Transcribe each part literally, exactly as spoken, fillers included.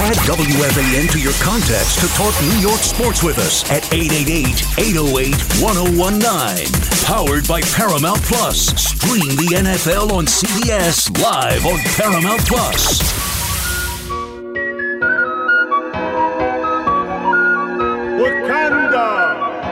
Add W F A N to your contacts to talk New York sports with us at eight eight eight, eight oh eight, one oh one nine. Powered by Paramount Plus. Stream the N F L on C B S live on Paramount Plus. Wakanda.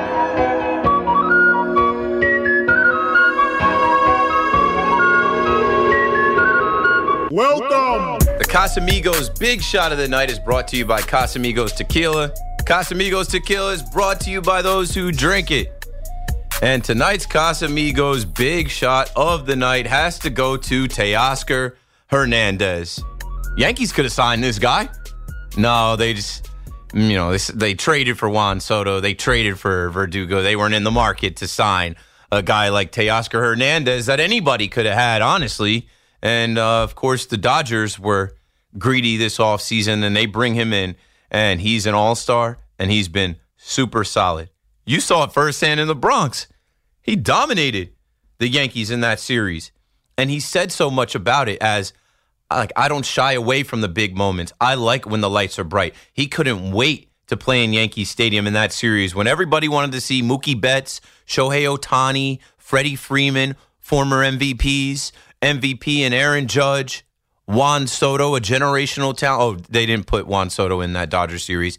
Welcome. The Casamigos Big Shot of the Night is brought to you by Casamigos Tequila. Casamigos Tequila is brought to you by those who drink it. And tonight's Casamigos Big Shot of the Night has to go to Teoscar Hernandez. Yankees could have signed this guy. No, they just, you know, they, they traded for Juan Soto. They traded for Verdugo. They weren't in the market to sign a guy like Teoscar Hernandez that anybody could have had, honestly. And, uh, of course, the Dodgers were greedy this offseason, and they bring him in, and he's an all-star, and he's been super solid. You saw it firsthand in the Bronx. He dominated the Yankees in that series, and he said so much about it as, like, I don't shy away from the big moments. I like when the lights are bright. He couldn't wait to play in Yankee Stadium in that series when everybody wanted to see Mookie Betts, Shohei Ohtani, Freddie Freeman, former M V Ps, M V P and Aaron Judge, Juan Soto, a generational talent. Oh, they didn't put Juan Soto in that Dodger series.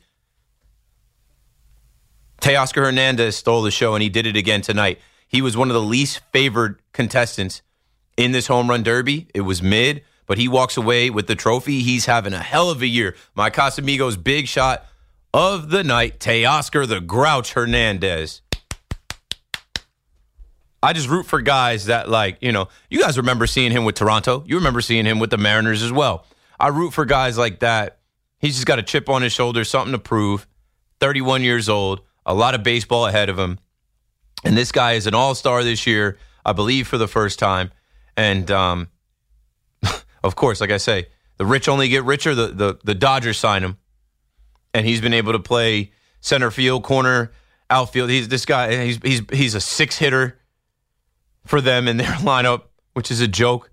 Teoscar Hernandez stole the show, and he did it again tonight. He was one of the least favored contestants in this home run derby. It was mid, but he walks away with the trophy. He's having a hell of a year. My Casamigos Big Shot of the night, Teoscar the Grouch Hernandez. I just root for guys that, like, you know, you guys remember seeing him with Toronto. You remember seeing him with the Mariners as well. I root for guys like that. He's just got a chip on his shoulder, something to prove. thirty-one years old, a lot of baseball ahead of him. And this guy is an all-star this year, I believe, for the first time. And, um, of course, like I say, the rich only get richer. The, the, the Dodgers sign him. And he's been able to play center field, corner, outfield. He's this guy, he's he's he's a six-hitter for them in their lineup, which is a joke.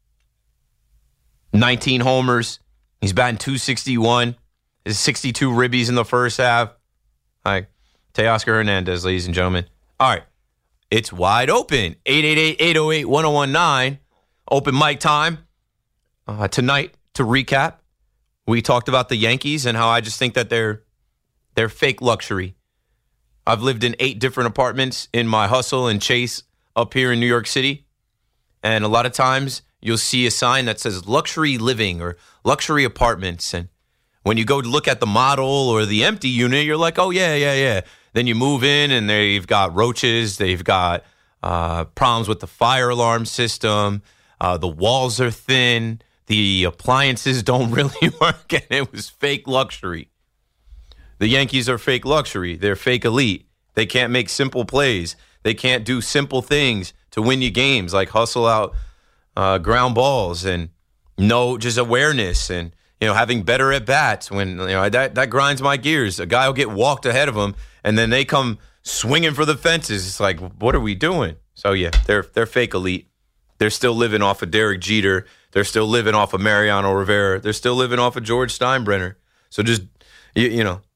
nineteen homers. He's batting two sixty-one. His sixty-two ribbies in the first half. All right. Teoscar Hernandez, ladies and gentlemen. All right. It's wide open. eight eight eight, eight oh eight, one oh one nine. Open mic time. Uh, tonight, to recap, we talked about the Yankees and how I just think that they're they're fake luxury. I've lived in eight different apartments in my hustle and chase up here in New York City. And a lot of times you'll see a sign that says luxury living or luxury apartments. And when you go to look at the model or the empty unit, you're like, oh, yeah, yeah, yeah. Then you move in and they've got roaches. They've got uh, problems with the fire alarm system. Uh, the walls are thin. The appliances don't really work. And it was fake luxury. The Yankees are fake luxury. They're fake elite. They can't make simple plays. They can't do simple things to win you games, like hustle out uh, ground balls and know just awareness and, you know, having better at bats. When, you know, that, that grinds my gears. A guy will get walked ahead of him, and then they come swinging for the fences. It's like, what are we doing? So, yeah, they're they're fake elite. They're still living off of Derek Jeter. They're still living off of Mariano Rivera. They're still living off of George Steinbrenner. So just, you, you know,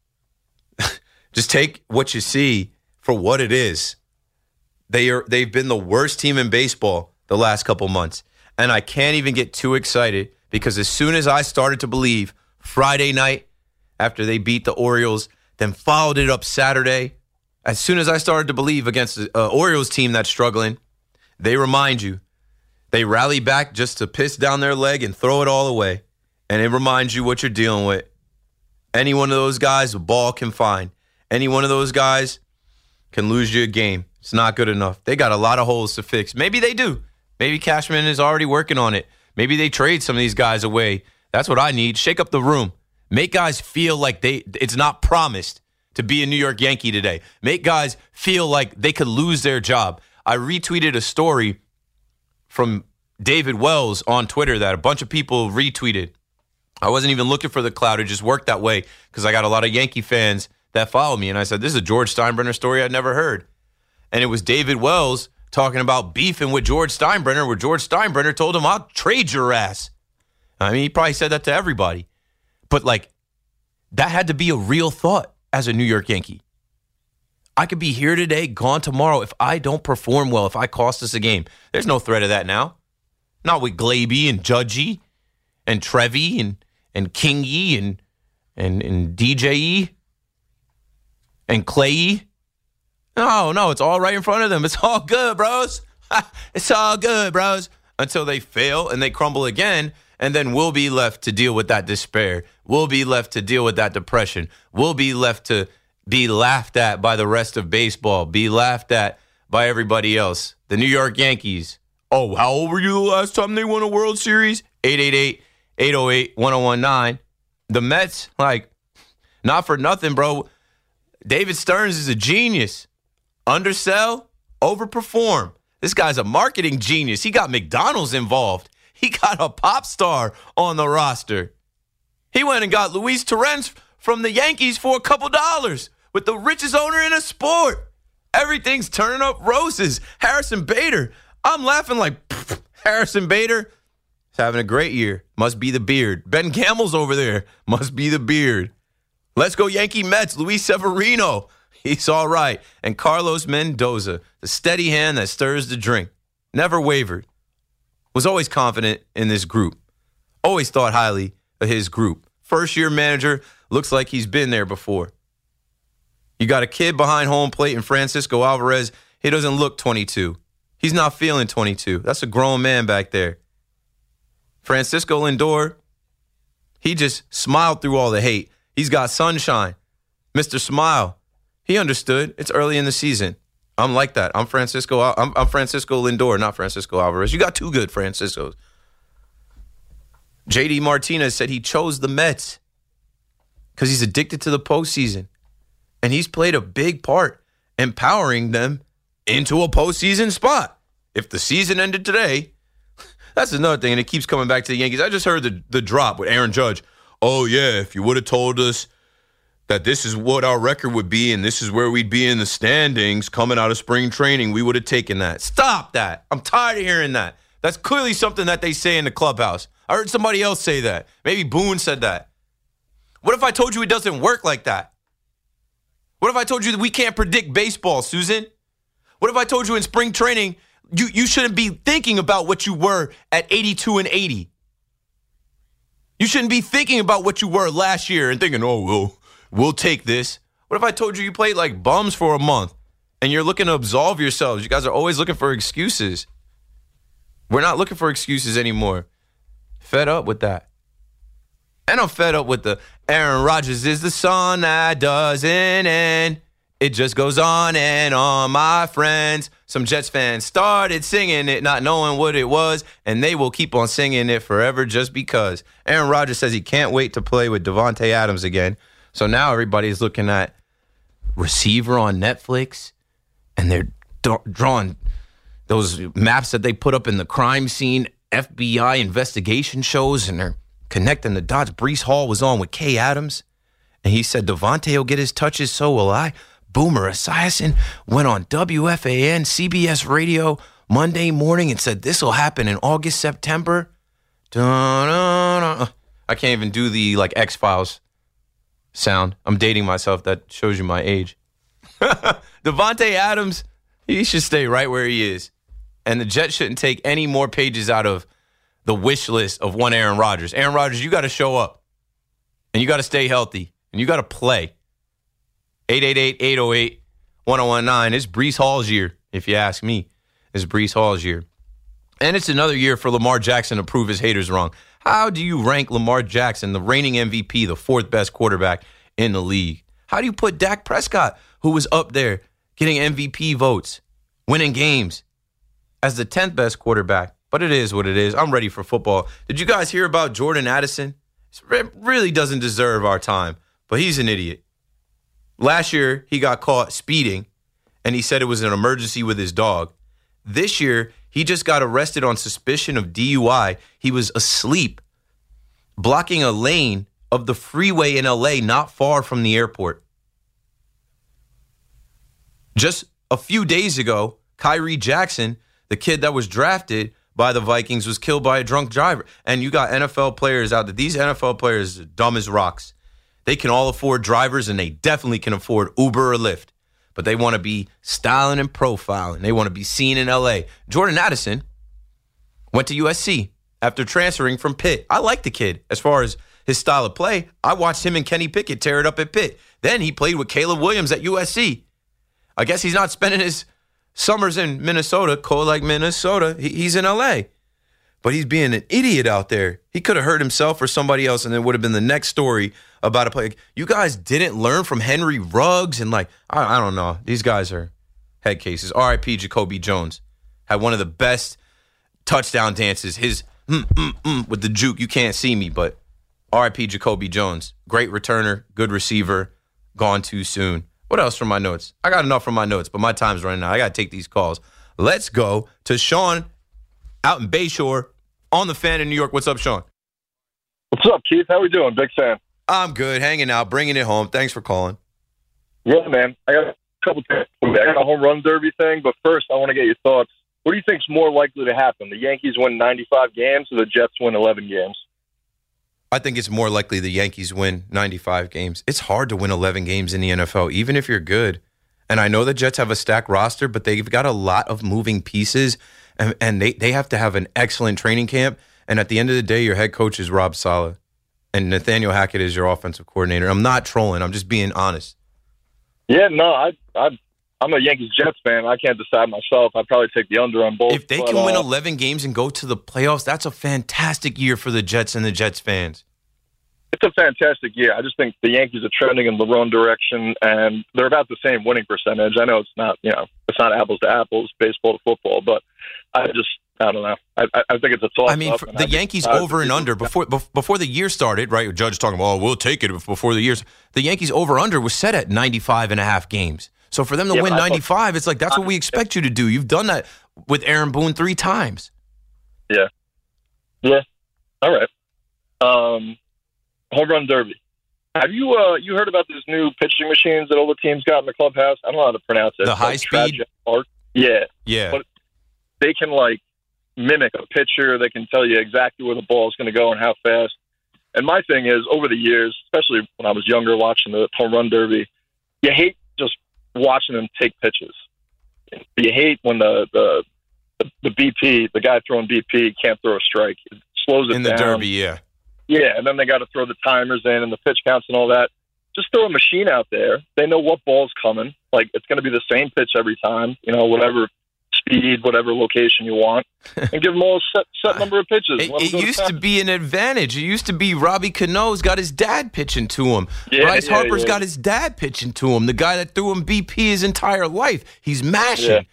just take what you see for what it is. They are, they've been the worst team in baseball the last couple months. And I can't even get too excited because as soon as I started to believe Friday night after they beat the Orioles, then followed it up Saturday, as soon as I started to believe against the uh, Orioles team that's struggling, they remind you, they rally back just to piss down their leg and throw it all away. And it reminds you what you're dealing with. Any one of those guys, a ball can find. Any one of those guys can lose you a game. It's not good enough. They got a lot of holes to fix. Maybe they do. Maybe Cashman is already working on it. Maybe they trade some of these guys away. That's what I need. Shake up the room. Make guys feel like they it's not promised to be a New York Yankee today. Make guys feel like they could lose their job. I retweeted a story from David Wells on Twitter that a bunch of people retweeted. I wasn't even looking for the cloud. It just worked that way because I got a lot of Yankee fans that follow me. And I said, this is a George Steinbrenner story I'd never heard. And it was David Wells talking about beefing with George Steinbrenner, where George Steinbrenner told him, I'll trade your ass. I mean, he probably said that to everybody. But, like, That had to be a real thought as a New York Yankee. I could be here today, gone tomorrow if I don't perform well, if I cost us a game. There's no threat of that now. Not with Glaby and Judgy and Trevi and, and Kingy and, and, and D J E and Clay. No, no, it's all right in front of them. It's all good, bros. It's all good, bros. Until they fail and they crumble again, and then we'll be left to deal with that despair. We'll be left to deal with that depression. We'll be left to be laughed at by the rest of baseball, be laughed at by everybody else. The New York Yankees. Oh, how old were you the last time they won a World Series? eight eight eight, eight oh eight, one oh one nine. The Mets, like, not for nothing, bro. David Stearns is a genius. Undersell, overperform. This guy's a marketing genius. He got McDonald's involved. He got a pop star on the roster. He went and got Luis Torrens from the Yankees for a couple dollars with the richest owner in a sport. Everything's turning up roses. Harrison Bader. I'm laughing like, Harrison Bader is having a great year. Must be the beard. Ben Camel's over there. Must be the beard. Let's go Yankee Mets. Luis Severino. He's all right. And Carlos Mendoza, the steady hand that stirs the drink. Never wavered. Was always confident in this group. Always thought highly of his group. First-year manager, looks like he's been there before. You got a kid behind home plate in Francisco Alvarez. He doesn't look twenty-two. He's not feeling twenty-two. That's a grown man back there. Francisco Lindor, he just smiled through all the hate. He's got sunshine. Mister Smile, he understood. It's early in the season. I'm like that. I'm Francisco. I'm, I'm Francisco Lindor, not Francisco Alvarez. You got two good Franciscos. J D Martinez said he chose the Mets because he's addicted to the postseason. And he's played a big part empowering them into a postseason spot. If the season ended today, that's another thing, and it keeps coming back to the Yankees. I just heard the, the drop with Aaron Judge. Oh, yeah, if you would have told us that this is what our record would be and this is where we'd be in the standings coming out of spring training, we would have taken that. Stop that. I'm tired of hearing that. That's clearly something that they say in the clubhouse. I heard somebody else say that. Maybe Boone said that. What if I told you it doesn't work like that? What if I told you that we can't predict baseball, Susan? What if I told you in spring training you, you shouldn't be thinking about what you were at eighty-two and eighty? You shouldn't be thinking about what you were last year and thinking, oh, we'll, we'll take this. What if I told you you played like bums for a month and you're looking to absolve yourselves? You guys are always looking for excuses. We're not looking for excuses anymore. Fed up with that. And I'm fed up with the Aaron Rodgers is the song that doesn't end. It just goes on and on, my friends. Some Jets fans started singing it, not knowing what it was, and they will keep on singing it forever just because. Aaron Rodgers says he can't wait to play with Davante Adams again. So now everybody's looking at Receiver on Netflix, and they're d- drawing those maps that they put up in the crime scene, F B I investigation shows, and they're connecting the dots. Breece Hall was on with Kay Adams, and he said, Davante will get his touches, so will I. Boomer Esiason went on W F A N, C B S Radio, Monday morning and said this will happen in August, September. Da-da-da. I can't even do the, like, X-Files sound. I'm dating myself. That shows you my age. Davante Adams, he should stay right where he is. And the Jets shouldn't take any more pages out of the wish list of one Aaron Rodgers. Aaron Rodgers, you got to show up. And you got to stay healthy. And you got to play. eight eight eight, eight oh eight, one oh one nine. It's Breece Hall's year, if you ask me. It's Breece Hall's year. And it's another year for Lamar Jackson to prove his haters wrong. How do you rank Lamar Jackson, the reigning M V P, the fourth best quarterback in the league? How do you put Dak Prescott, who was up there getting M V P votes, winning games, as the tenth best quarterback? But it is what it is. I'm ready for football. Did you guys hear about Jordan Addison? He really doesn't deserve our time, but he's an idiot. Last year, he got caught speeding, and he said it was an emergency with his dog. This year, he just got arrested on suspicion of D U I. He was asleep, blocking a lane of the freeway in L A not far from the airport. Just a few days ago, Kyrie Jackson, the kid that was drafted by the Vikings, was killed by a drunk driver. And you got N F L players out there. These N F L players are dumb as rocks. They can all afford drivers, and they definitely can afford Uber or Lyft. But they want to be styling and profiling. They want to be seen in L A. Jordan Addison went to U S C after transferring from Pitt. I like the kid as far as his style of play. I watched him and Kenny Pickett tear it up at Pitt. Then he played with Caleb Williams at U S C. I guess he's not spending his summers in Minnesota, cold like Minnesota. He, he's in L A. But he's being an idiot out there. He could have hurt himself or somebody else, and it would have been the next story about a play. Like, you guys didn't learn from Henry Ruggs, and like, I, I don't know. These guys are head cases. R I P Jacoby Jones had one of the best touchdown dances. His mm, mm, mm, with the juke, you can't see me, but R I P Jacoby Jones. Great returner, good receiver, gone too soon. What else from my notes? I got enough from my notes, but my time's running out. I got to take these calls. Let's go to Sean out in Bayshore on the Fan in New York. What's up, Sean? What's up, Keith? How we doing? Big fan. I'm good, hanging out, bringing it home. Thanks for calling. Yeah, man. I got a couple things. I got a home run derby thing, but first I want to get your thoughts. What do you think's more likely to happen? The Yankees win ninety-five games or the Jets win eleven games? I think it's more likely the Yankees win ninety-five games. It's hard to win eleven games in the N F L, even if you're good. And I know the Jets have a stacked roster, but they've got a lot of moving pieces, and, and they, they have to have an excellent training camp. And at the end of the day, your head coach is Rob Saleh, and Nathaniel Hackett is your offensive coordinator. I'm not trolling. I'm just being honest. Yeah, no, I, I, I'm a Yankees-Jets fan. I can't decide myself. I'd probably take the under on both. If they but, can win uh, eleven games and go to the playoffs, that's a fantastic year for the Jets and the Jets fans. It's a fantastic year. I just think the Yankees are trending in the wrong direction, and they're about the same winning percentage. I know it's not, you know, it's not apples to apples, baseball to football, but I just, I don't know. I, I think it's a toss-up. I mean, for the Yankees just, over and under before before the year started, right? Judge talking about, oh, we'll take it before the years. The Yankees over under was set at ninety-five and a half games. So for them to yeah, win thought, ninety-five, it's like that's what we expect you to do. You've done that with Aaron Boone three times. Yeah. Yeah. All right. Um, home run derby. Have you uh, you heard about these new pitching machines that all the teams got in the clubhouse? I don't know how to pronounce it. The high speed? Yeah. Yeah. But they can, like, mimic a pitcher. They can tell you exactly where the ball is going to go and how fast. And my thing is, over the years, especially when I was younger watching the home run derby, you hate just watching them take pitches. You hate when the the, the, the B P, the guy throwing B P, can't throw a strike. It slows it In down. the derby, yeah. Yeah, and then they got to throw the timers in and the pitch counts and all that. Just throw a machine out there. They know what ball's coming. Like, it's going to be the same pitch every time, you know, whatever speed, whatever location you want, and give them all a set, set number of pitches. It, it used to be an advantage. It used to be Robbie Cano's got his dad pitching to him. Yeah, Bryce yeah, Harper's yeah. got his dad pitching to him. The guy that threw him B P his entire life. He's mashing. Yeah.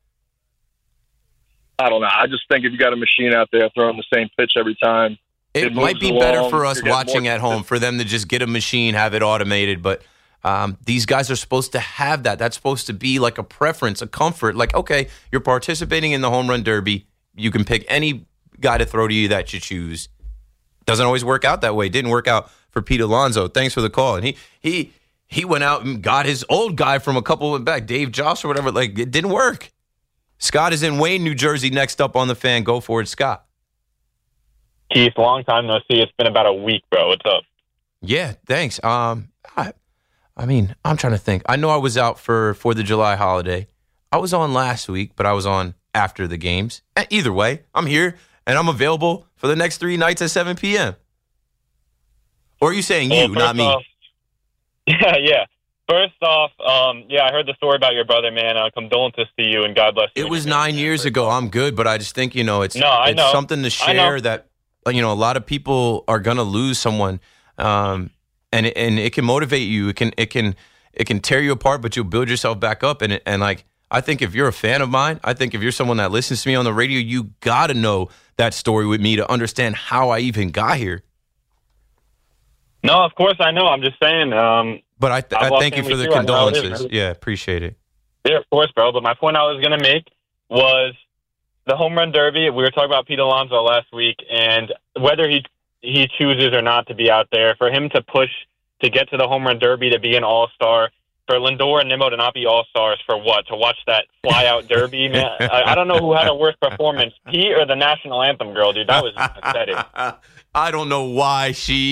I don't know. I just think if you got a machine out there throwing the same pitch every time, It, It might moves be along, better for us you're getting watching more- at home for them to just get a machine, have it automated. But um, these guys are supposed to have that. That's supposed to be like a preference, a comfort. Like, okay, you're participating in the home run derby. You can pick any guy to throw to you that you choose. Doesn't always work out that way. Didn't work out for Pete Alonso. Thanks for the call. And he he he went out and got his old guy from a couple of back, Dave Joss or whatever. Like, it didn't work. Scott is in Wayne, New Jersey. Next up on the Fan. Go for it, Scott. Keith, long time no see. It's been about a week, bro. What's up? Yeah, thanks. Um, I, I mean, I'm trying to think. I know I was out for Fourth of July holiday. I was on last week, but I was on after the games. Eh, Either way, I'm here and I'm available for the next three nights at seven p.m. Or are you saying you, Well, not first me? off- yeah, yeah. First off, um, yeah, I heard the story about your brother, man. Uh, condolences to you, and God bless you. It was nine years ago. I'm good, but I just think, you know, it's, No, I it's know. something to I know. share that, you know, a lot of people are going to lose someone. Um, and it, and it can motivate you. It can, it can, it can tear you apart, but you'll build yourself back up. And, it, and like, I think if you're a fan of mine, I think if you're someone that listens to me on the radio, you got to know that story with me to understand how I even got here. No, of course I know. I'm just saying. Um, But I, th- I've I lost thank you for family the too. I know it is, condolences. man. Yeah, appreciate it. yeah, of course, bro. But my point I was going to make was the home run derby. We were talking about Pete Alonso last week, and whether he he chooses or not to be out there, for him to push to get to the home run derby to be an all-star, for Lindor and Nimmo to not be all-stars, for what? To watch that fly-out derby? Man, I, I don't know who had a worse performance, Pete or the national anthem girl, dude. That was pathetic. I don't know why she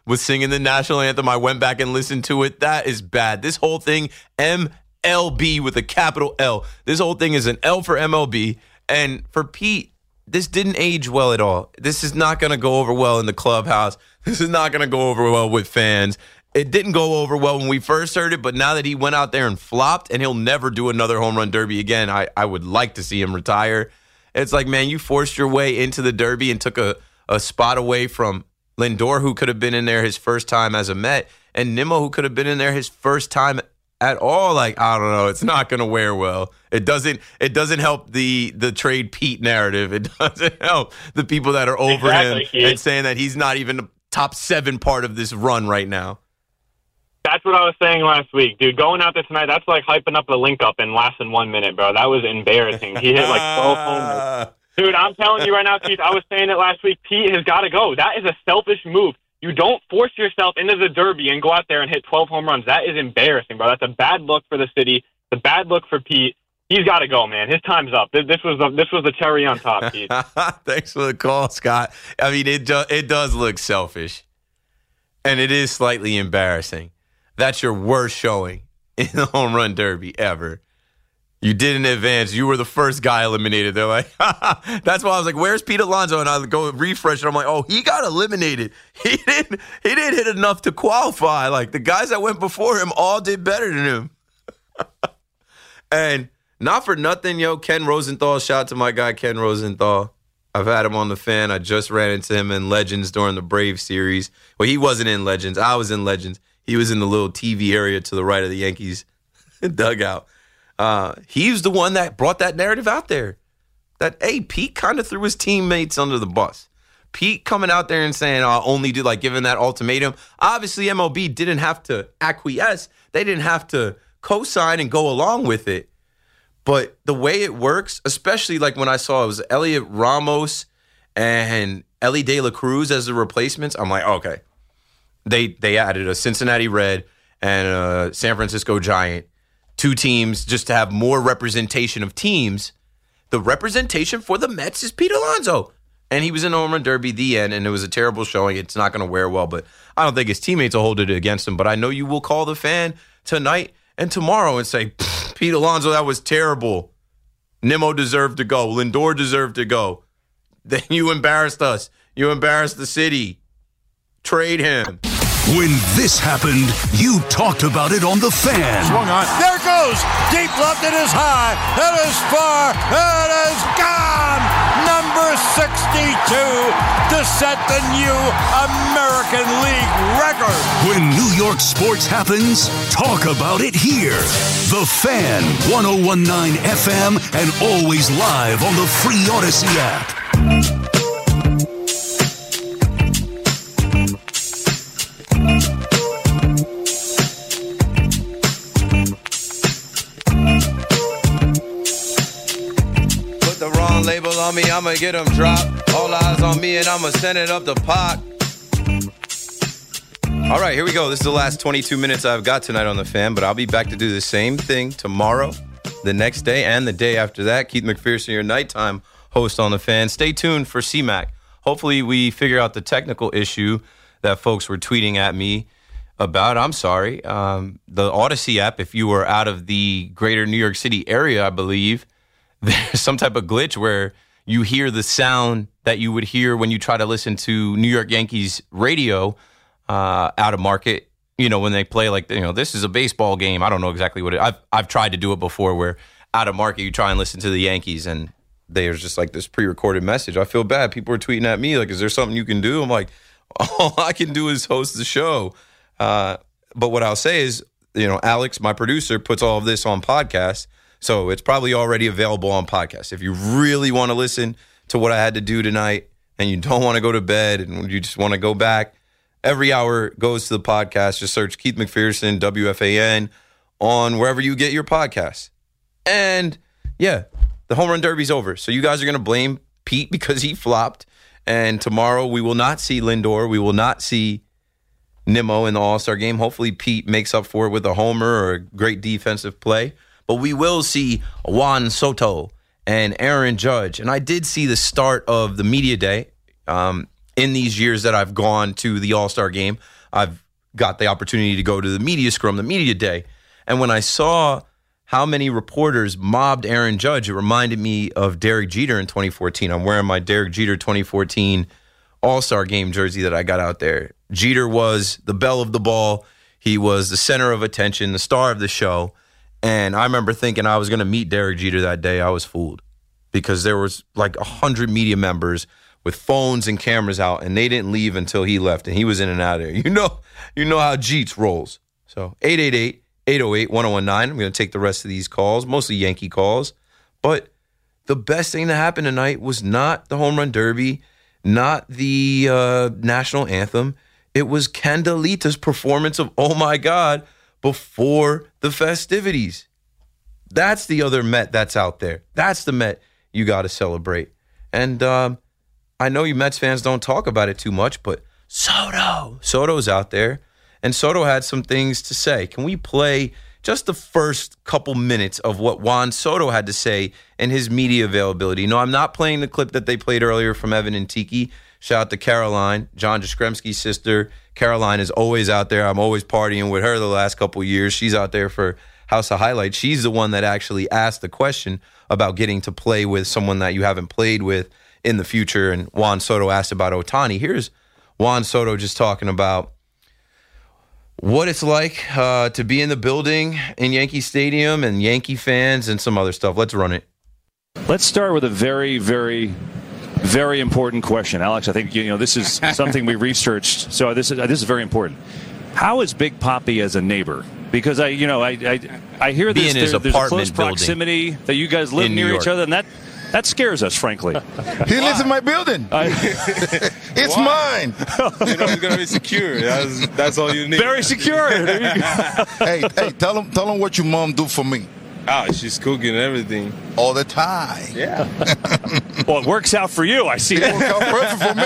was singing the national anthem. I went back and listened to it. That is bad. This whole thing, M L B with a capital L. This whole thing is an L for M L B. And for Pete, this didn't age well at all. This is not going to go over well in the clubhouse. This is not going to go over well with fans. It didn't go over well when we first heard it, but now that he went out there and flopped and he'll never do another home run derby again, I, I would like to see him retire. It's like, man, you forced your way into the derby and took a, a spot away from Lindor, who could have been in there his first time as a Met, and Nimmo, who could have been in there his first time at all. Like, I don't know. It's not going to wear well. It doesn't It doesn't help the the trade Pete narrative. It doesn't help the people that are over exactly, him Keith. and saying that he's not even the top seven part of this run right now. That's what I was saying last week, dude. Going out there tonight, that's like hyping up the link up and lasting one minute, bro. That was embarrassing. He hit like twelve homers. Dude, I'm telling you right now, Keith, I was saying it last week, Pete has got to go. That is a selfish move. You don't force yourself into the derby and go out there and hit twelve home runs. That is embarrassing, bro. That's a bad look for the city. It's a bad look for Pete. He's got to go, man. His time's up. This was the, this was the cherry on top, Pete. Thanks for the call, Scott. I mean, it, do, it does look selfish, and it is slightly embarrassing. That's your worst showing in the home run derby ever. You did in advance. You were the first guy eliminated. They're like, that's why I was like, where's Pete Alonso? And I go refresh, and I'm like, oh, he got eliminated. He didn't, he didn't hit enough to qualify. Like, the guys that went before him all did better than him. And not for nothing, yo, Ken Rosenthal, shout out to my guy Ken Rosenthal. I've had him on the fan. I just ran into him in Legends during the Braves series. Well, he wasn't in Legends. I was in Legends. He was in the little T V area to the right of the Yankees dugout. Uh, he was the one that brought that narrative out there. That, hey, Pete kind of threw his teammates under the bus. Pete coming out there and saying, I'll only do, like, giving that ultimatum. Obviously, M L B didn't have to acquiesce. They didn't have to co-sign and go along with it. But the way it works, especially like when I saw it was Elliot Ramos and Ellie De La Cruz as the replacements, I'm like, okay. They they added a Cincinnati Red and a San Francisco Giant, two teams just to have more representation of teams. The representation for the Mets is Pete Alonso. And he was in the home run derby, the end, and it was a terrible showing. It's not going to wear well, but I don't think his teammates will hold it against him. But I know you will call the fan tonight and tomorrow and say, Pete Alonso, that was terrible. Nimmo deserved to go. Lindor deserved to go. Then you embarrassed us. You embarrassed the city. Trade him. When this happened, you talked about it on The Fan. Swung on. There goes. Deep left. It is high. It is far. It is gone. Number sixty-two to set the new American League record. When New York sports happens, talk about it here. The Fan, ten nineteen F M, and always live on the free Odyssey app. Label on me, I'ma get them dropped. All eyes on me, and I'ma send it up the pot. All right, here we go. This is the last twenty-two minutes I've got tonight on The Fan, but I'll be back to do the same thing tomorrow, the next day, and the day after that. Keith McPherson, your nighttime host on The Fan. Stay tuned for C MAC. Hopefully we figure out the technical issue that folks were tweeting at me about. I'm sorry. Um, the Odyssey app, if you were out of the greater New York City area, I believe, there's some type of glitch where you hear the sound that you would hear when you try to listen to New York Yankees radio uh, out of market. You know, when they play like, you know, this is a baseball game. I don't know exactly what it is. I've, I've tried to do it before where out of market you try and listen to the Yankees and there's just like this pre-recorded message. I feel bad. People are tweeting at me like, is there something you can do? I'm like, all I can do is host the show. Uh, but what I'll say is, you know, Alex, my producer, puts all of this on podcast. So it's probably already available on podcast. If you really want to listen to what I had to do tonight and you don't want to go to bed and you just want to go back, every hour goes to the podcast. Just search Keith McPherson, W F A N, on wherever you get your podcasts. And, yeah, the home run derby's over. So you guys are going to blame Pete because he flopped. And tomorrow we will not see Lindor. We will not see Nimmo in the All-Star game. Hopefully Pete makes up for it with a homer or a great defensive play. But we will see Juan Soto and Aaron Judge. And I did see the start of the media day. Um, in these years that I've gone to the All-Star game, I've got the opportunity to go to the media scrum, the media day. And when I saw how many reporters mobbed Aaron Judge, it reminded me of Derek Jeter in twenty fourteen. I'm wearing my Derek Jeter twenty fourteen All-Star game jersey that I got out there. Jeter was the belle of the ball. He was the center of attention, the star of the show. And I remember thinking I was going to meet Derek Jeter that day. I was fooled because there was like one hundred media members with phones and cameras out, and they didn't leave until he left, and he was in and out of there. You know, you know how Jeets rolls. So eight eight eight, eight oh eight, one oh one nine. I'm going to take the rest of these calls, mostly Yankee calls. But the best thing that happened tonight was not the home run derby, not the uh, national anthem. It was Candelita's performance of Oh My God before the festivities. That's the other Met that's out there. That's the Met you got to celebrate. And um, I know you Mets fans don't talk about it too much, but Soto, Soto's out there. And Soto had some things to say. Can we play just the first couple minutes of what Juan Soto had to say in his media availability? No, I'm not playing the clip that they played earlier from Evan and Tiki. Shout out to Caroline, John Jastrzemski's sister. Caroline is always out there. I'm always partying with her the last couple of years. She's out there for House of Highlights. She's the one that actually asked the question about getting to play with someone that you haven't played with in the future. And Juan Soto asked about Ohtani. Here's Juan Soto just talking about what it's like uh, to be in the building in Yankee Stadium and Yankee fans and some other stuff. Let's run it. Let's start with a very, very, very important question. Alex, I think you know this is something we researched, so this is, this is very important. How is Big Papi as a neighbor? Because I, you know, I I, I hear Be this, in his there, there's a apartment close proximity that you guys live in near New each York. other, and that that scares us, frankly. He lives in my building. I, It's mine. You know, it's gonna be secure. That's, that's all you need. very secure. There you go. hey, hey, tell him, tell him what your mom do for me Ah, she's cooking and everything. all the time. Yeah. Well, it works out for you. I see. It work out perfect for me.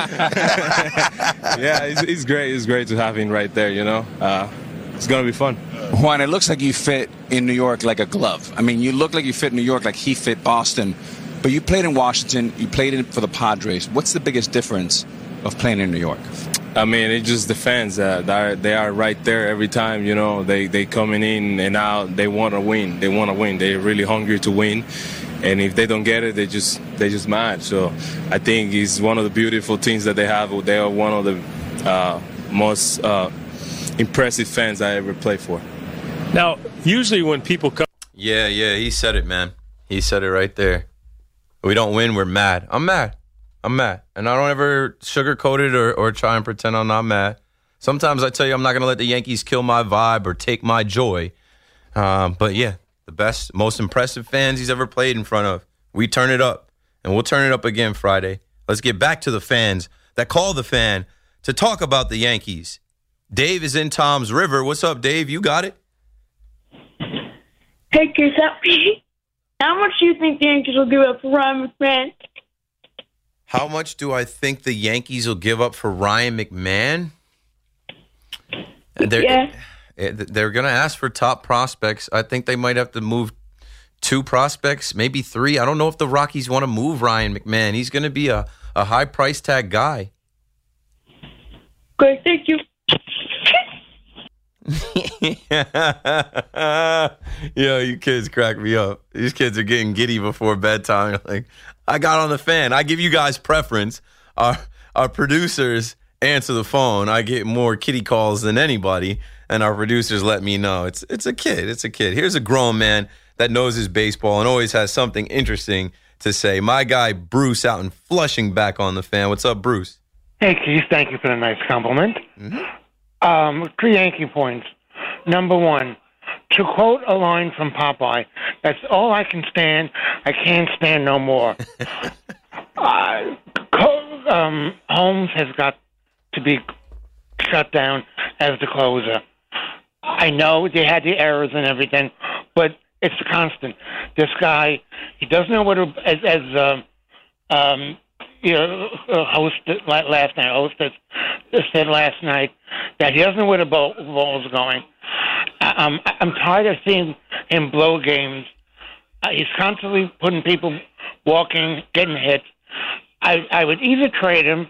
Yeah, it's, it's great. It's great to have him right there, you know. Uh, it's going to be fun. Juan, it looks like you fit in New York like a glove. I mean, you look like you fit in New York like he fit Boston. But you played in Washington. You played in for the Padres. What's the biggest difference of playing in New York? I mean, it's just the fans. Uh, they, are, they are right there every time, you know. They they coming in and out. They want to win. They want to win. They're really hungry to win. And if they don't get it, they just they just mad. So I think it's one of the beautiful things that they have. They are one of the uh, most uh, impressive fans I ever played for. Now, usually when people come. Yeah, yeah, he said it, man. He said it right there. We don't win, we're mad. I'm mad. I'm mad. And I don't ever sugarcoat it or, or try and pretend I'm not mad. Sometimes I tell you I'm not going to let the Yankees kill my vibe or take my joy. Um, but, yeah, the best, most impressive fans he's ever played in front of. We turn it up, and we'll turn it up again Friday. Let's get back to the fans that call the fan to talk about the Yankees. Dave is in Tom's River. What's up, Dave? You got it? Hey, Chris, how much do you think the Yankees will give up for Ryan McMahon? How much do I think the Yankees will give up for Ryan McMahon? They're, Yeah. They're going to ask for top prospects. I think they might have to move two prospects, maybe three. I don't know if the Rockies want to move Ryan McMahon. He's going to be a, a high price tag guy. Great, thank you. Yo, you kids crack me up. These kids are getting giddy before bedtime. Like, I got on the fan. I give you guys preference. Our our producers answer the phone. I get more kitty calls than anybody, and our producers let me know. It's it's a kid. It's a kid. Here's a grown man that knows his baseball and always has something interesting to say. My guy Bruce out in Flushing back on the fan. What's up, Bruce? Hey, Keith, thank you for the nice compliment. Mm-hmm. Um, three Yankee points. Number one, to quote a line from Popeye, that's all I can stand. I can't stand no more. uh, Co- um, Holmes has got to be shut down as the closer. I know they had the errors and everything, but it's constant. This guy, he doesn't know what to, as, as uh, um, you know, host last night, hostess said last night that he doesn't know where the ball, ball's going. Um, I'm tired of seeing him blow games. Uh, he's constantly putting people walking, getting hit. I, I would either trade him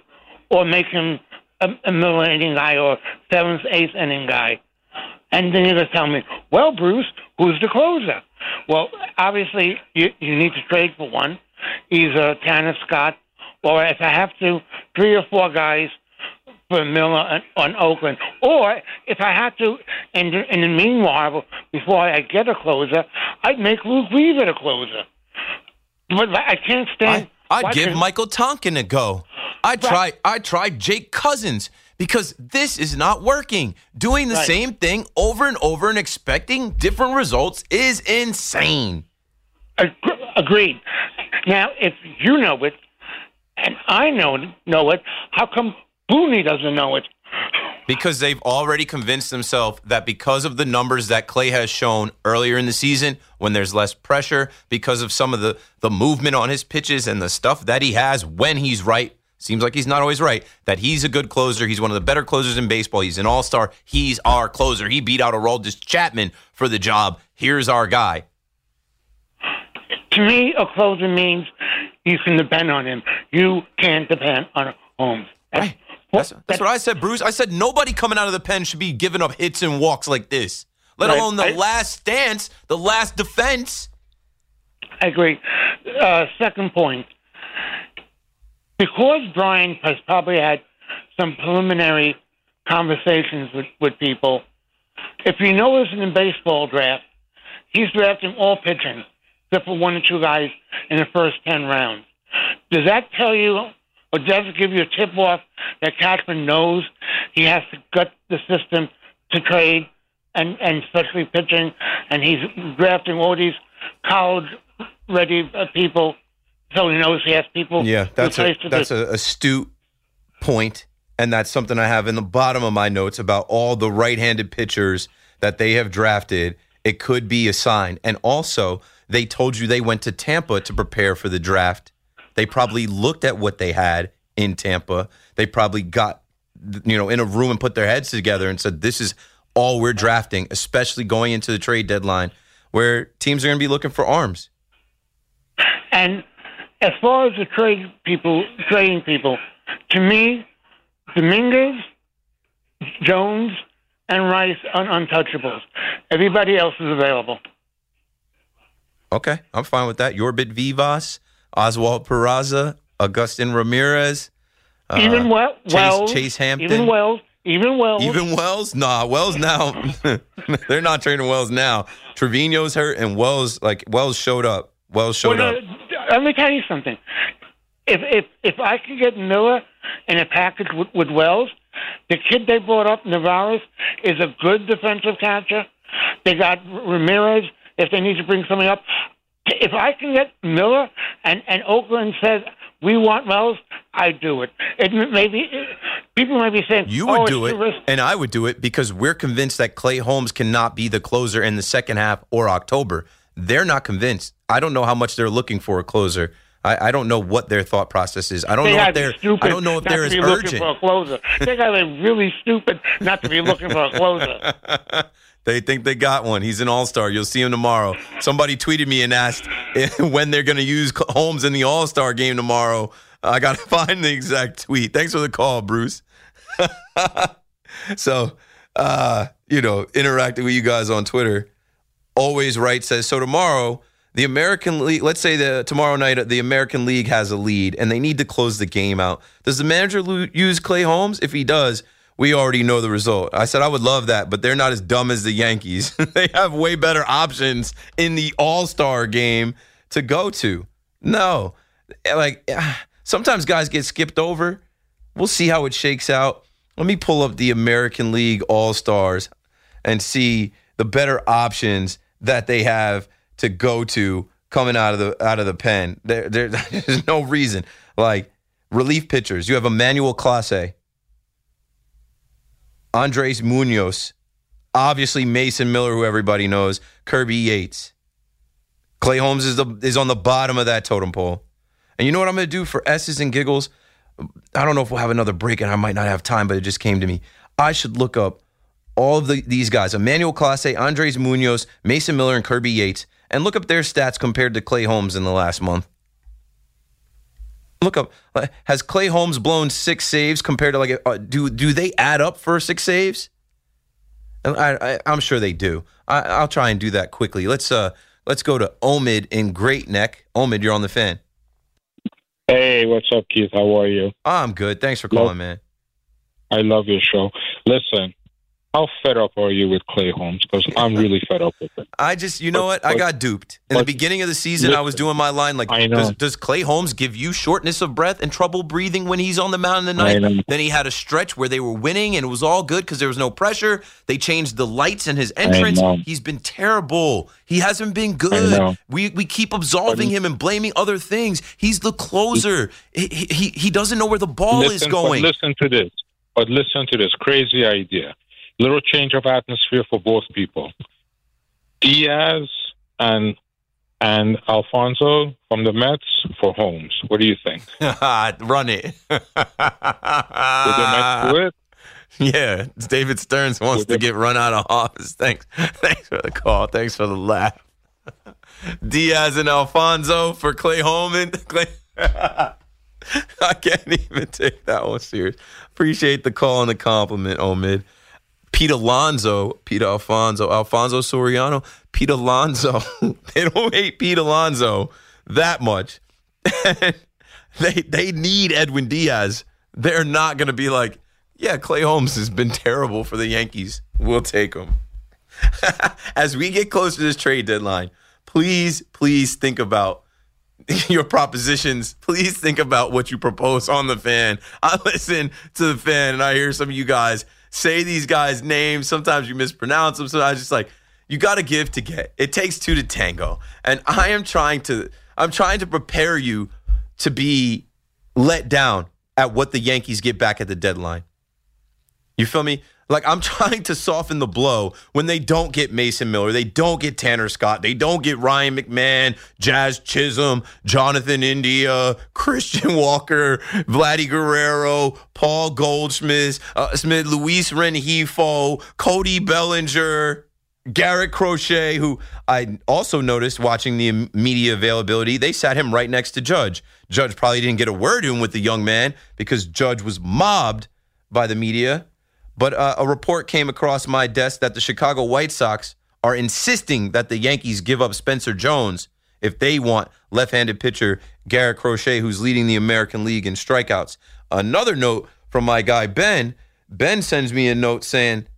or make him a, a middle inning guy or seventh, eighth inning guy. And then you're going to tell me, well, Bruce, who's the closer? Well, obviously, you, you need to trade for one, either Tanner Scott, or if I have to, three or four guys for Miller and, on Oakland. Or if I have to, in the, in the meanwhile, before I get a closer, I'd make Luke Weaver the closer. But I can't stand. I, I'd watching, give Michael Tonkin a go. I'd try. Right. I'd try Jake Cousins because this is not working. Doing the Right. same thing over and over and expecting different results is insane. Ag- Agreed. Now, if you know it, and I know know it, how come Booney doesn't know it? Because they've already convinced themselves that because of the numbers that Clay has shown earlier in the season, when there's less pressure, because of some of the, the movement on his pitches and the stuff that he has when he's right, seems like he's not always right, that he's a good closer. He's one of the better closers in baseball. He's an all-star. He's our closer. He beat out Aroldis Chapman for the job. Here's our guy. To me, a closer means you can depend on him. You can't depend on Holmes. Right. That's, that's what I said, Bruce. I said nobody coming out of the pen should be giving up hits and walks like this, let Right. alone the I- last stance, the last defense. I agree. Uh, second point. Because Brian has probably had some preliminary conversations with, with people, if you notice in the baseball draft, he's drafting all pitching, except for one or two guys in the first ten rounds. Does that tell you, or does it give you a tip-off that Cashman knows he has to gut the system to trade, and, and especially pitching, and he's drafting all these college-ready uh, people, so he knows he has people. Yeah, that's a, replaced with that's this. a astute point, and that's something I have in the bottom of my notes about all the right-handed pitchers that they have drafted. It could be a sign. And also, they told you they went to Tampa to prepare for the draft. They probably looked at what they had in Tampa. They probably got, you know, in a room and put their heads together and said, this is all we're drafting, especially going into the trade deadline where teams are going to be looking for arms. And as far as the trade people, trading people, to me, Dominguez, Jones, and Rice are untouchables. Everybody else is available. Okay, I'm fine with that. Yorbit Vivas, Oswald Peraza, Augustin Ramirez, uh, Even well, Chase, Wells, Chase Hampton. even Wells, even Wells. Even Wells? Nah, Wells now. They're not trading Wells now. Trevino's hurt, and Wells, like, Wells showed up. Wells showed well, up. no, let me tell you something. If if if I could get Miller in a package with, with Wells, the kid they brought up, Navarez, is a good defensive catcher. They got Ramirez if they need to bring something up. If I can get Miller and, and Oakland says, we want Wells, I'd do it. It maybe people might be saying, You would oh, do it's it, too risky. and I would do it because we're convinced that Clay Holmes cannot be the closer in the second half or October. They're not convinced. I don't know how much they're looking for a closer. I, I don't know what their thought process is. I don't They know gotta if they're. be stupid I don't know if not they're to as be looking urgent. for a closer. They got to be really stupid not to be looking for a closer. They think they got one. He's an all-star. You'll see him tomorrow. Somebody tweeted me and asked when they're going to use Holmes in the all-star game tomorrow. I got to find the exact tweet. Thanks for the call, Bruce. So, uh, you know, interacting with you guys on Twitter. Always Right says, so tomorrow, the American League, let's say that tomorrow night the American League has a lead and they need to close the game out. Does the manager lo- use Clay Holmes? If he does, we already know the result. I said I would love that, but they're not as dumb as the Yankees. They have way better options in the All-Star game to go to. No. Like, sometimes guys get skipped over. We'll see how it shakes out. Let me pull up the American League All-Stars and see the better options that they have to go to coming out of the out of the pen. There, there, there's no reason. Like, relief pitchers, you have Emmanuel Clase, Andres Munoz, obviously Mason Miller, who everybody knows, Kirby Yates. Clay Holmes is the is on the bottom of that totem pole. And you know what I'm going to do for S's and giggles? I don't know if we'll have another break, and I might not have time, but it just came to me. I should look up all of the, these guys, Emmanuel Clase, Andres Munoz, Mason Miller, and Kirby Yates, and look up their stats compared to Clay Holmes in the last month. Look up. Has Clay Holmes blown six saves compared to like uh, do do they add up for six saves? I, I, I'm sure they do. I, I'll try and do that quickly. Let's uh let's go to Omid in Great Neck. Omid, you're on the Fan. Hey, what's up, Keith? How are you? I'm good. Thanks for calling, love, man. I love your show. Listen, how fed up are you with Clay Holmes? Because I'm really fed up with it. I just, you know but, what? but, I got duped. In but, the beginning of the season, listen, I was doing my line like, I know. Does, does Clay Holmes give you shortness of breath and trouble breathing when he's on the mound in the ninth? Then he had a stretch where they were winning and it was all good because there was no pressure. They changed the lights in his entrance. He's been terrible. He hasn't been good. We we keep absolving him and blaming other things. He's the closer. He he, he doesn't know where the ball listen, is going. But listen to this. But listen to this crazy idea. Little change of atmosphere for both people. Diaz and and Alfonso from the Mets for Holmes. What do you think? Run it. Would the Mets do it? Yeah, David Stearns wants Would to they- get run out of office. Thanks, thanks for the call. Thanks for the laugh. Diaz and Alfonso for Clay Holman. Clay- I can't even take that one serious. Appreciate the call and the compliment, Omid. Pete Alonso, Pete Alfonso, Alfonso Soriano, Pete Alonso. They don't hate Pete Alonso that much. they they need Edwin Diaz. They're not going to be like, yeah, Clay Holmes has been terrible for the Yankees. We'll take him. As we get closer to this trade deadline, please, please think about your propositions. Please think about what you propose on the Fan. I listen to the Fan and I hear some of you guys say these guys' names. Sometimes you mispronounce them. So I was just like, you got to give to get. It takes two to tango. And I am trying to, I'm trying to prepare you to be let down at what the Yankees get back at the deadline. You feel me? Like, I'm trying to soften the blow when they don't get Mason Miller, they don't get Tanner Scott, they don't get Ryan McMahon, Jazz Chisholm, Jonathan India, Christian Walker, Vladdy Guerrero, Paul Goldschmidt, uh, Smith, Luis Rengifo, Cody Bellinger, Garrett Crochet, who I also noticed watching the media availability, they sat him right next to Judge. Judge probably didn't get a word in with the young man because Judge was mobbed by the media. But uh, a report came across my desk that the Chicago White Sox are insisting that the Yankees give up Spencer Jones if they want left-handed pitcher Garrett Crochet, who's leading the American League in strikeouts. Another note from my guy Ben. Ben sends me a note saying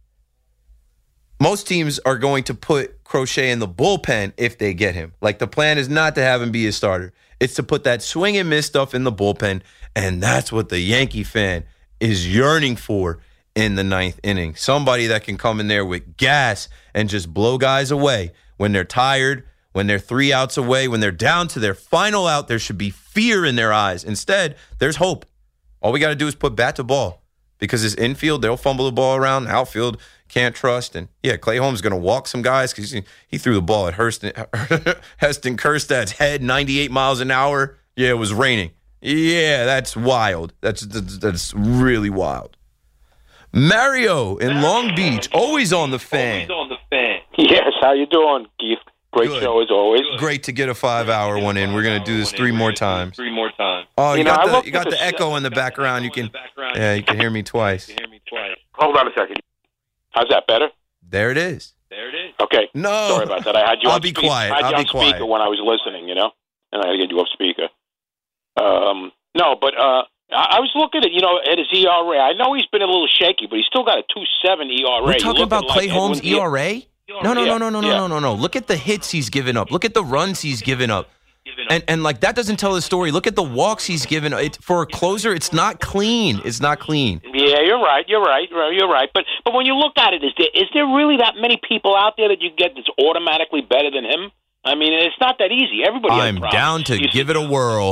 most teams are going to put Crochet in the bullpen if they get him. Like, the plan is not to have him be a starter. It's to put that swing and miss stuff in the bullpen, and that's what the Yankee fan is yearning for in the ninth inning. Somebody that can come in there with gas and just blow guys away when they're tired, when they're three outs away, when they're down to their final out. There should be fear in their eyes. Instead, there's hope. All we got to do is put bat to ball because this infield, they'll fumble the ball around. Outfield can't trust. And yeah, Clay Holmes is going to walk some guys because he, he threw the ball at Heston, Heston Kjerstad's head, ninety-eight miles an hour. Yeah, it was raining. Yeah, that's wild. That's that's, that's really wild. Mario in Long Beach, always on the Fan. Always on the Fan. Yes, how you doing, Keith? Great Good. show as always. Great to get a five-hour one in. We're going to do this three more times. Three more times. Oh, you, You know, I got the looked you got at the the echo in the background. You can yeah, you can hear me twice. Hold on a second. How's that better? There it is. There it is. Okay. No. Sorry about that. I had you I'll on be speaker. quiet. I had I'll you be on speaker quiet. when I was listening, you know, and I had to get you off speaker. Um, no, but uh, I I was looking at, you know, at his E R A. I know he's been a little shaky, but he's still got a two point seven E R A. We're You're talking looking about Clay like Holmes' Edwin- E R A? No, no, Yeah, no, no, no, no, yeah. no, no, no. Look at the hits he's given up. Look at the runs he's given up. And and like that doesn't tell the story. Look at the walks he's given. It, for a closer, it's not clean. It's not clean. Yeah, you're right. You're right. You're right. But but when you look at it, is there is there really that many people out there that you get that's automatically better than him? I mean, it's not that easy. Everybody. has I'm problems. down to You give it a whirl.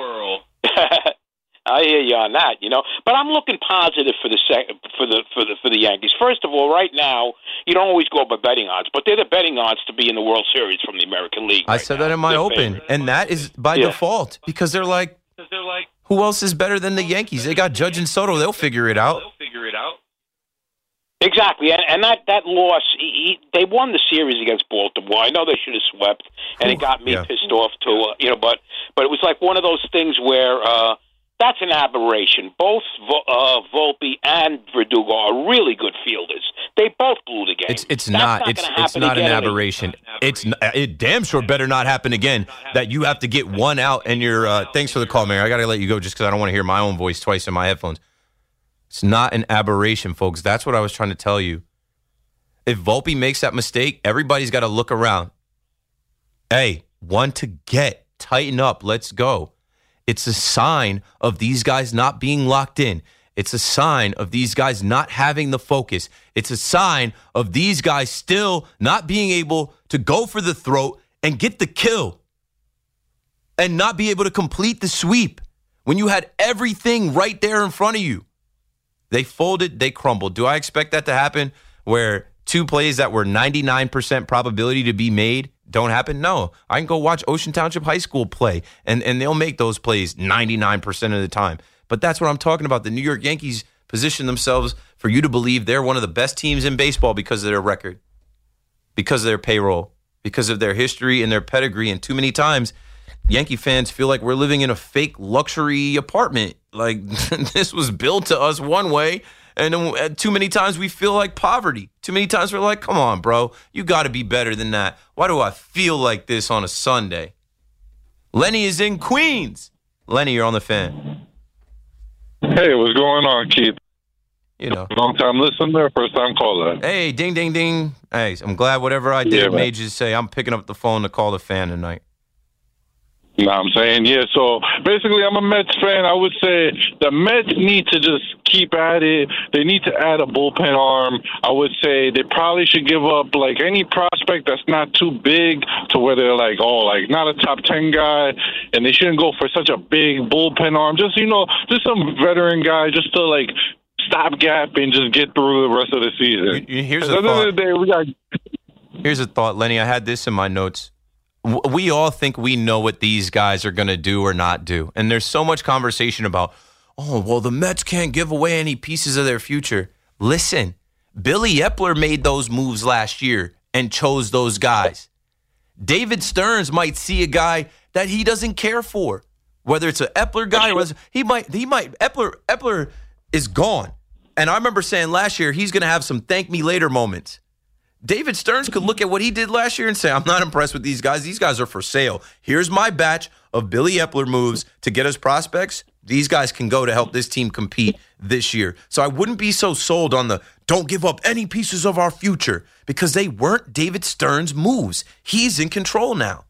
I hear you on that, you know. But I'm looking positive for the sec- for the for the for the Yankees. First of all, right now, you don't always go by betting odds, but they're the betting odds to be in the World Series from the American League. I said that in my They're open, favorite. and that is by Yeah. default because they're like, who else is better than the Yankees? They got Judge and Soto. They'll figure it out. Exactly, and, and that that loss, he, he, they won the series against Baltimore. I know they should have swept, and it got me yeah. pissed off too. Uh, you know, but but it was like one of those things where uh, That's an aberration. Both uh, Volpe and Verdugo are really good fielders. They both blew the game. It's it's That's not, not it's gonna it's happen not an again. aberration. It's n- it damn sure better not happen again. That you have to get one out and you're. Uh, thanks for the call, Mayor. I got to let you go just because I don't want to hear my own voice twice in my headphones. It's not an aberration, folks. That's what I was trying to tell you. If Volpe makes that mistake, everybody's got to look around. Hey, one to get, tighten up, let's go. It's a sign of these guys not being locked in. It's a sign of these guys not having the focus. It's a sign of these guys still not being able to go for the throat and get the kill and not be able to complete the sweep when you had everything right there in front of you. They folded, they crumbled. Do I expect that to happen where two plays that were ninety-nine percent probability to be made don't happen? No. I can go watch Ocean Township High School play, and, and they'll make those plays ninety-nine percent of the time. But that's what I'm talking about. The New York Yankees position themselves for you to believe they're one of the best teams in baseball because of their record, because of their payroll, because of their history and their pedigree. And too many times, Yankee fans feel like we're living in a fake luxury apartment. Like, this was built to us one way, and then too many times we feel like poverty. Too many times we're like, come on, bro. You got to be better than that. Why do I feel like this on a Sunday? Lenny is in Queens. Lenny, you're on the Fan. Hey, what's going on, Keith? You know. Long time listener, first time caller. Hey, ding, ding, ding. Hey, I'm glad whatever I did Yeah, man. made you say I'm picking up the phone to call the Fan tonight. No, I'm saying, yeah, so basically I'm a Mets fan. I would say the Mets need to just keep at it. They need to add a bullpen arm. I would say they probably should give up, like, any prospect that's not too big to where they're like, oh, like, not a top ten guy, and they shouldn't go for such a big bullpen arm. Just, you know, just some veteran guy just to, like, stopgap and just get through the rest of the season. Here's At a the end of thought. the day, we got... Here's a thought, Lenny. I had this in my notes. W- We all think we know what these guys are going to do or not do. And there's so much conversation about, oh, well, the Mets can't give away any pieces of their future. Listen, Billy Epler made those moves last year and chose those guys. David Stearns might see a guy that he doesn't care for, whether it's an Epler guy or whether, he might, he might, Epler, Epler is gone. And I remember saying last year, he's going to have some thank me later moments. David Stearns could look at what he did last year and say, I'm not impressed with these guys. These guys are for sale. Here's my batch of Billy Epler moves to get us prospects. These guys can go to help this team compete this year. So I wouldn't be so sold on the don't give up any pieces of our future because they weren't David Stearns' moves. He's in control now.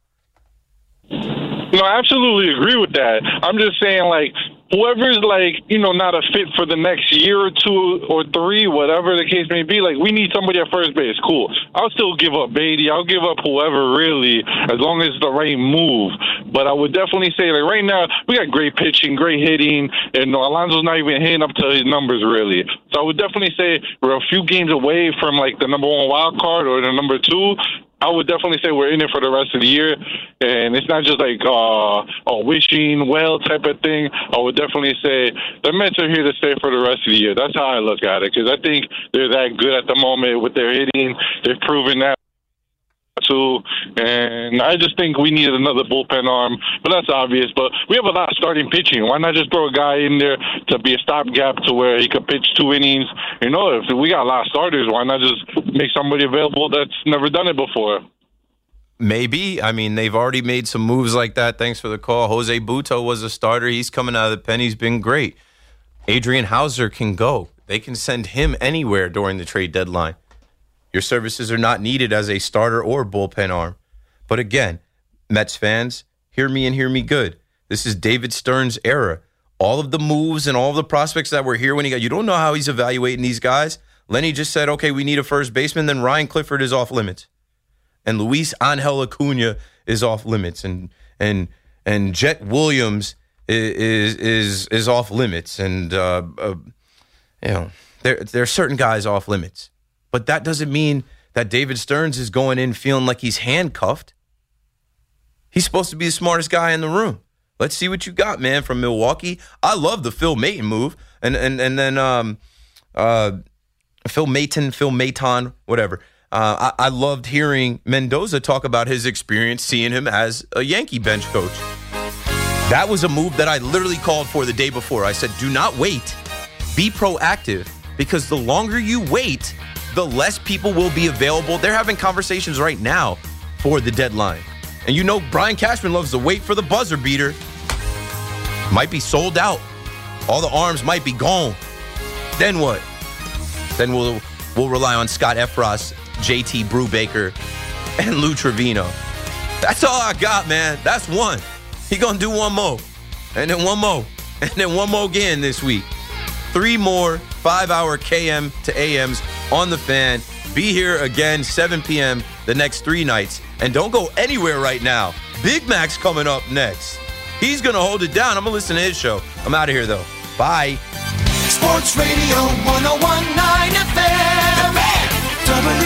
No, I absolutely agree with that. I'm just saying, like, whoever's, like, you know, not a fit for the next year or two or three, whatever the case may be, like, we need somebody at first base. Cool. I'll still give up Beatty. I'll give up whoever, really, as long as it's the right move. But I would definitely say, like, right now, we got great pitching, great hitting, and Alonso's not even hitting up to his numbers, really. So I would definitely say we're a few games away from, like, the number one wild card or the number two. I would definitely say we're in it for the rest of the year, and it's not just like uh, a wishing well type of thing. I would definitely say the Mets are here to stay for the rest of the year. That's how I look at it, because I think they're that good at the moment with their hitting. They've proven that too, and I just think we needed another bullpen arm, but that's obvious. But we have a lot of starting pitching. Why not just throw a guy in there to be a stopgap to where he could pitch two innings? You know, if we got a lot of starters, why not just make somebody available that's never done it before? Maybe. I mean, they've already made some moves like that. Thanks for the call. Jose Buto was a starter. He's coming out of the pen. He's been great. Adrian Hauser can go. They can send him anywhere during the trade deadline. Your services are not needed as a starter or bullpen arm. But again, Mets fans, hear me and hear me good. This is David Stearns' era. All of the moves and all of the prospects that were here when he got, you don't know how he's evaluating these guys. Lenny just said, okay, we need a first baseman. Then Ryan Clifford is off limits. And Luis Angel Acuna is off limits. And and and Jet Williams is is is off limits. And, uh, uh, you know, there, there are certain guys off limits. But that doesn't mean that David Stearns is going in feeling like he's handcuffed. He's supposed to be the smartest guy in the room. Let's see what you got, man, from Milwaukee. I love the Phil Maton move. And and and then um, uh, Phil Maton, Phil Maton, whatever. Uh, I, I loved hearing Mendoza talk about his experience seeing him as a Yankee bench coach. That was a move that I literally called for the day before. I said, do not wait. Be proactive, because the longer you wait, the less people will be available. They're having conversations right now for the deadline. And you know Brian Cashman loves to wait for the buzzer beater. Might be sold out. All the arms might be gone. Then what? Then we'll we'll rely on Scott Effross, J T Brubaker, and Lou Trevino. That's all I got, man. That's one. He gonna do one more, and then one more, and then one more again this week. Three more five-hour K M to A Ms on the Fan. Be here again, seven p.m. the next three nights. And don't go anywhere right now. Big Mac's coming up next. He's going to hold it down. I'm going to listen to his show. I'm out of here, though. Bye. Sports Radio one oh one point nine F M.